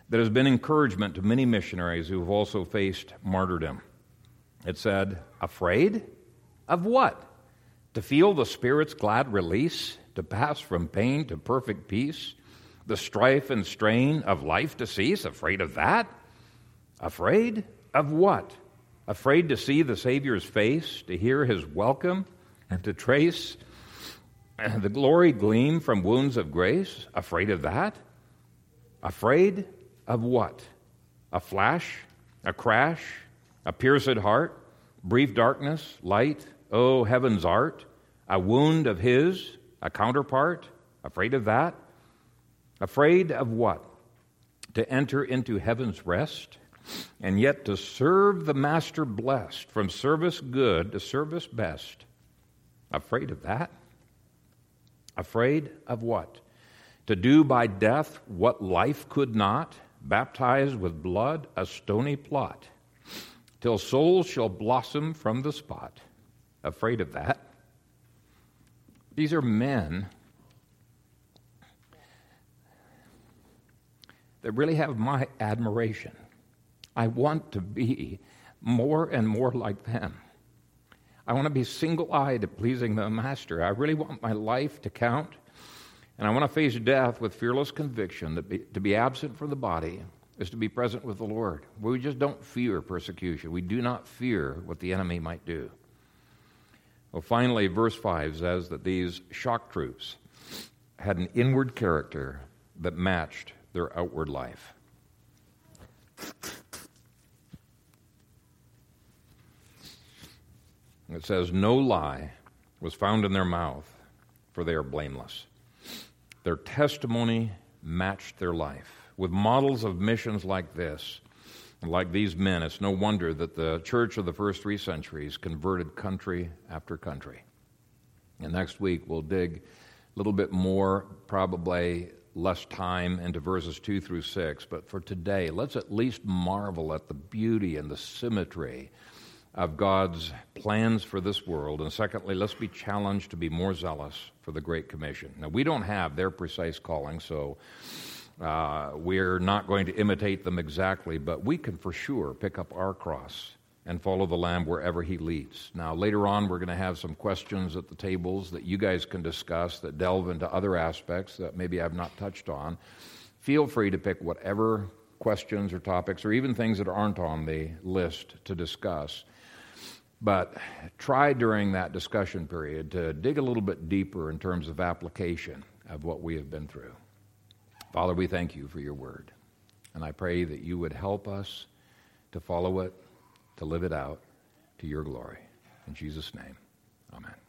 that has been encouragement to many missionaries who have also faced martyrdom. It said, afraid of what? To feel the Spirit's glad release, to pass from pain to perfect peace, the strife and strain of life to cease. Afraid of that? Afraid of what? Afraid to see the Savior's face, to hear his welcome, and to trace the glory gleam from wounds of grace? Afraid of that? Afraid of what? A flash? A crash? A pierced heart? Brief darkness? Light? Oh, heaven's art? A wound of his? A counterpart? Afraid of that? Afraid of what? To enter into heaven's rest, and yet to serve the Master blessed, from service good to service best. Afraid of that? Afraid of what? To do by death what life could not, baptized with blood a stony plot, till souls shall blossom from the spot. Afraid of that? These are men that really have my admiration. I want to be more and more like them. I want to be single-eyed at pleasing the Master. I really want my life to count, and I want to face death with fearless conviction that to be absent from the body is to be present with the Lord. We just don't fear persecution. We do not fear what the enemy might do. Well, finally, verse 5 says that these shock troops had an inward character that matched their outward life. It says, no lie was found in their mouth, for they are blameless. Their testimony matched their life. With models of missions like this, like these men, it's no wonder that the church of the first 3 centuries converted country after country. And next week we'll dig a little bit more, probably less time, into verses 2 through 6. But for today, let's at least marvel at the beauty and the symmetry of God's plans for this world. And secondly, let's be challenged to be more zealous for the Great Commission. Now, we don't have their precise calling, so we're not going to imitate them exactly, but we can for sure pick up our cross and follow the Lamb wherever he leads. Now, later on, we're going to have some questions at the tables that you guys can discuss that delve into other aspects that maybe I've not touched on. Feel free to pick whatever questions or topics or even things that aren't on the list to discuss. But try during that discussion period to dig a little bit deeper in terms of application of what we have been through. Father, we thank you for your word. And I pray that you would help us to follow it, to live it out to your glory. In Jesus' name, amen.